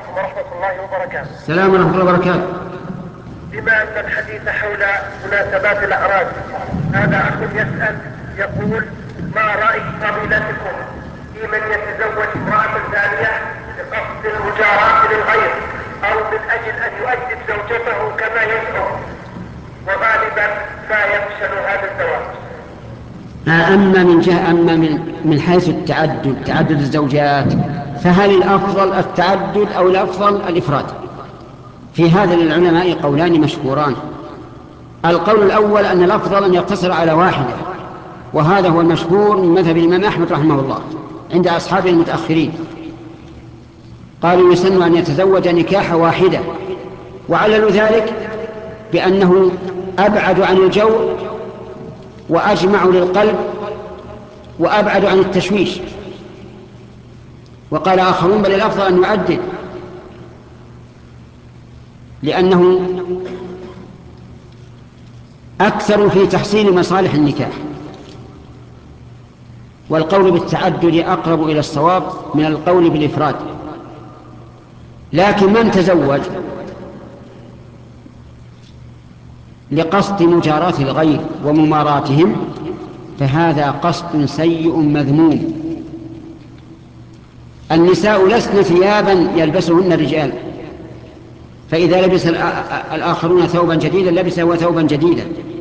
عليكم ورحمة الله وبركاته. السلام ورحمة الله وبركاته. بما أن الحديث حول مناسبات الأعراس، هذا أخ يسأل يقول: ما رأي فضيلتكم في من يتزوج امرأة ثانية بقصد المجاراة للغير أو من أجل أن يؤدب زوجته كما يزعم، وغالبا ما يفشل هذا الزواج؟ أما من حيث تعدد الزوجات، فهل الأفضل التعدد أو الأفضل الإفراد؟ في هذا للعلماء قولان مشهوران. القول الأول أن الأفضل أن يقتصر على واحدة، وهذا هو المشهور من مذهب الإمام أحمد رحمه الله عند أصحابه المتأخرين. قالوا يسن أن يتزوج نكاح واحدة، وعللوا ذلك بأنه أبعد عن الجو وأجمع للقلب وأبعد عن التشويش. وقال آخرون بل الأفضل أن يعدد، لأنه أكثر في تحصيل مصالح النكاح. والقول بالتعدد أقرب إلى الصواب من القول بالإفراد. لكن من تزوج لقصد مجاراة الغير ومماراتهم فهذا قصد سيء مذموم. النساء لسن ثيابا يلبسهن الرجال، فإذا لبس الآخرون ثوبا جديدا لبس هو ثوبا جديدا،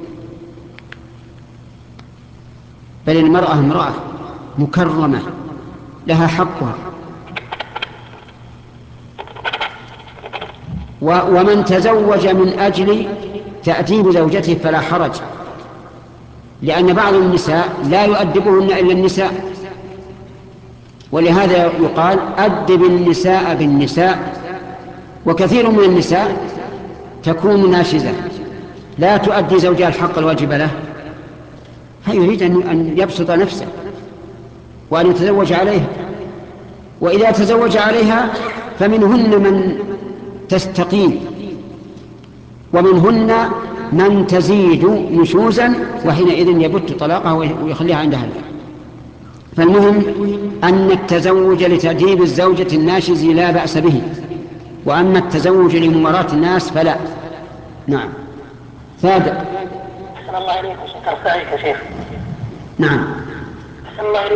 بل المرأة امرأة مكرمة لها حقها. ومن تزوج من أجل تأديب زوجته فلا حرج، لأن بعض النساء لا يؤدبهن إلا النساء، ولهذا يقال أدب النساء بالنساء. وكثير من النساء تكون ناشزة لا تؤدي زوجها الحق الواجب له، فيريد أن يبسط نفسه وأن يتزوج عليها، وإذا تزوج عليها فمنهن من تستقيم ومنهن من تزيد نشوزا، وحينئذ يبت طلاقها ويخليها عند أهلها. فالمهم أن التزوج لتأديب الزوجة الناشز لا بأس به، وأما التزوج لمماراة الناس فلا. نعم. ثابت. أحسن الله إليك، شكرا عليك يا شيخ. نعم. أحسن الله إليك.